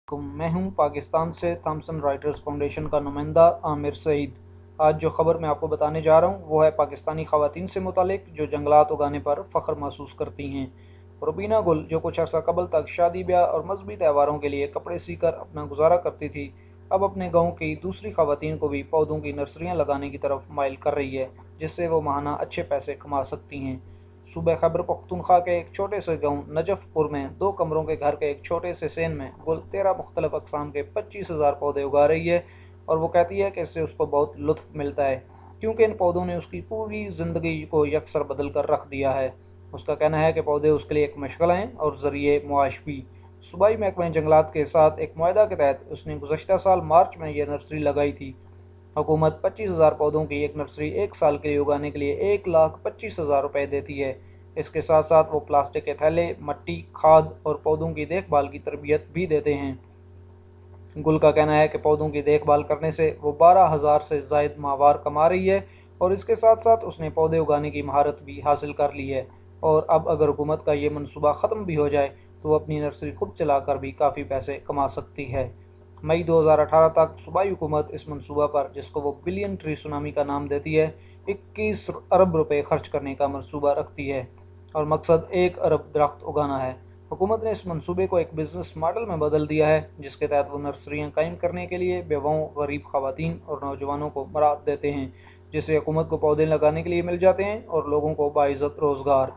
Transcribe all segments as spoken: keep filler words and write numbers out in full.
मैं हूं पाकिस्तान से थॉमसन राइटर्स फाउंडेशन का नुमाइंदा आमिर सईद। आज जो ख़बर मैं आपको बताने जा रहा हूं वो है पाकिस्तानी ख़वातीन से मुतालिक जो जंगलात उगाने पर फ़ख्र महसूस करती हैं। रुबीना गुल जो कुछ अर्सा कबल तक शादी ब्याह और मजहबी त्योहारों के लिए कपड़े सीकर अपना गुजारा करती थी, अब अपने गाँव की दूसरी ख़वातीन को भी पौधों की नर्सरियाँ लगाने की तरफ माइल कर रही है, जिससे वो माहाना अच्छे पैसे कमा सकती हैं। सूबे खैबर पख्तूनख्वा के एक छोटे से गाँव नजफपुर में दो कमरों के घर के एक छोटे से सेन में गुल तेरह मुख्तलिफ अक़साम के पच्चीस हज़ार पौधे उगा रही है और वो कहती है कि इससे उसको बहुत लुत्फ़ मिलता है, क्योंकि इन पौधों ने उसकी पूरी ज़िंदगी को यकसर बदल कर रख दिया है। उसका कहना है कि पौधे उसके लिए एक मशगला हैं और ज़रिए मुआश भी। सूबाई महकमा जंगलात के साथ एक मुआहदा के तहत उसने गुज़श्ता साल मार्च में यह नर्सरी लगाई थी। हुकूमत पच्चीस हज़ार पौधों की एक नर्सरी एक साल के लिए उगाने के लिए एक लाख पच्चीस हज़ार रुपये देती है। इसके साथ साथ वो प्लास्टिक के थैले, मट्टी, खाद और पौधों की देखभाल की तरबियत भी देते हैं। गुल का कहना है कि पौधों की देखभाल करने से वो बारह हज़ार से ज़ायद माहवार कमा रही है और इसके साथ साथ उसने पौधे उगाने की महारत भी हासिल कर ली है और अब अगर हुकूमत का ये मनसूबा ख़त्म भी हो जाए तो वो अपनी नर्सरी खुद चलाकर भी काफ़ी पैसे कमा सकती है। मई दो हज़ार अठारह तक सूबाई हुकूमत इस मनसूबा पर, जिसको वो बिलियन ट्री सुनामी का नाम देती है, इक्कीस अरब रुपए खर्च करने का मनसूबा रखती है और मकसद एक अरब दरख्त उगाना है। हुकूमत ने इस मनसूबे को एक बिज़नेस मॉडल में बदल दिया है, जिसके तहत वो नर्सरियाँ कायम करने के लिए बेवाओं, गरीब ख़वातीन और नौजवानों को मराद देते हैं, जिससे हुकूमत को पौधे लगाने के लिए मिल जाते हैं और लोगों को बाइज़्ज़त रोज़गार।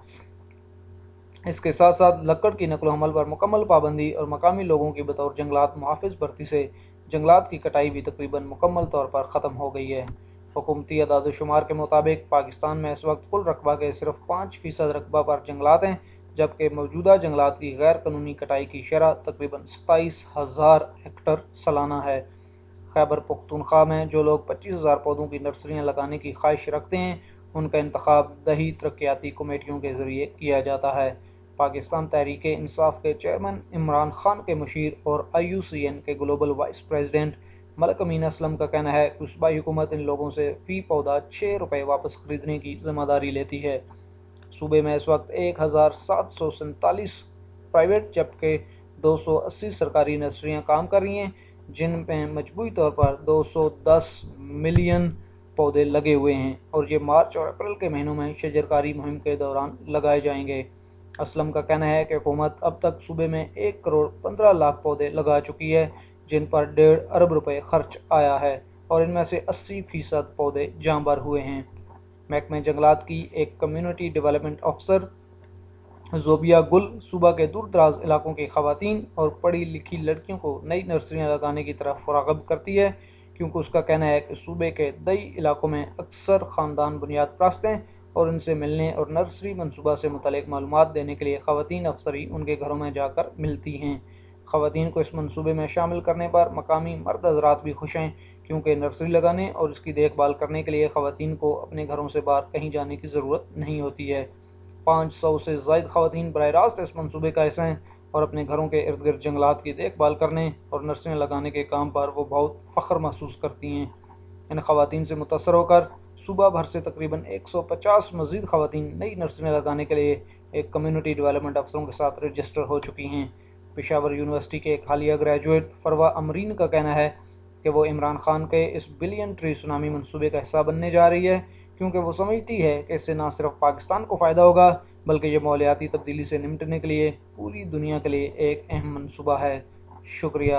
इसके साथ साथ लकड़ की नकलो हमल पर मुकम्मल पाबंदी और मकामी लोगों की बतौर जंगलात मुहाफ़िज़ भर्ती से जंगलात की कटाई भी तकरीबन मुकम्मल तौर पर ख़त्म हो गई है। हुकूमती अदाद शुमार के मुताबिक पाकिस्तान में इस वक्त कुल रकबा के सिर्फ पाँच फ़ीसद रकबा पर जंगलात हैं, जबकि मौजूदा जंगलात की गैर कानूनी कटाई की शरह तकरीबन सताईस हज़ार हेक्टर सालाना है। खैबर पख्तूनख्वा में जो लोग पच्चीस हज़ार पौधों की नर्सरियाँ लगाने की ख्वाहिश रखते हैं, उनका इंतखाब दही तरक्याती कमेटियों के ज़रिए किया जाता है। पाकिस्तान तहरीक इंसाफ के चेयरमैन इमरान खान के मुशीर और आई यू सी एन के global vice president Malak Amin Aslam का कहना है कि सूबाई हुकूमत इन लोगों से फ़ी पौधा छः रुपये वापस खरीदने की जिम्मेदारी लेती है। सूबे में इस वक्त एक हज़ार सात सौ सैंतालीस प्राइवेट जबकि दो सौ अस्सी सरकारी नर्सरियाँ काम कर रही हैं, जिनमें मजबूरी तौर पर दो सौ दस मिलियन पौधे लगे हुए हैं और ये मार्च और अप्रैल के महीनों में शजरकारी मुहिम के दौरान लगाए जाएंगे। असलम का कहना है कि हुकूमत अब तक सूबे में एक करोड़ पंद्रह लाख पौधे लगा चुकी है, जिन पर डेढ़ अरब रुपए खर्च आया है और इनमें से अस्सी फ़ीसद पौधे जांबर हुए हैं। महकमे जंगलात की एक कम्युनिटी डेवलपमेंट अफसर ज़ोबिया गुल सूबा के दूर दराज इलाकों की ख़वातीन और पढ़ी लिखी लड़कियों को नई नर्सरियाँ लगाने की तरफ राग़िब करती है, क्योंकि उसका कहना है कि सूबे के दई इलाकों में अक्सर ख़ानदान बुनियाद परस्त हैं और इनसे मिलने और नर्सरी मनसूबा से मुतल्लिक़ मालूमात देने के लिए ख़वातीन अफसर ही उनके घरों में जाकर मिलती हैं। ख़वातीन को इस मनसूबे में शामिल करने पर मकामी मर्द हज़रात भी खुश हैं, क्योंकि नर्सरी लगाने और इसकी देखभाल करने के लिए ख़वातीन को अपने घरों से बाहर कहीं जाने की ज़रूरत नहीं होती है। पाँच सौ से ज़ायद ख़वातीन बराह रास्त इस मनसूबे का हिस्सा हैं और अपने घरों के इर्द गिर्द जंगलात की देखभाल करने और नर्सरियाँ लगाने के काम पर वो बहुत फ़ख्र महसूस करती हैं। इन ख़वातीन से मुतासर होकर सूबा भर से तकरीबन एक सौ पचास मज़ीद ख़वातीन नई नर्सरियाँ लगाने के लिए एक कम्युनिटी डेवलपमेंट अफसरों के साथ रजिस्टर हो चुकी हैं। पेशावर यूनिवर्सिटी के एक हालिया ग्रेजुएट फरवा अमरीन का कहना है कि वो इमरान खान के इस बिलियन ट्री सुनामी मनसूबे का हिस्सा बनने जा रही है, क्योंकि वो समझती है कि इससे न सिर्फ पाकिस्तान को फ़ायदा होगा बल्कि ये माहौलियाती तब्दीली से निपटने के लिए पूरी दुनिया के लिए एक अहम मनसूबा है। शुक्रिया।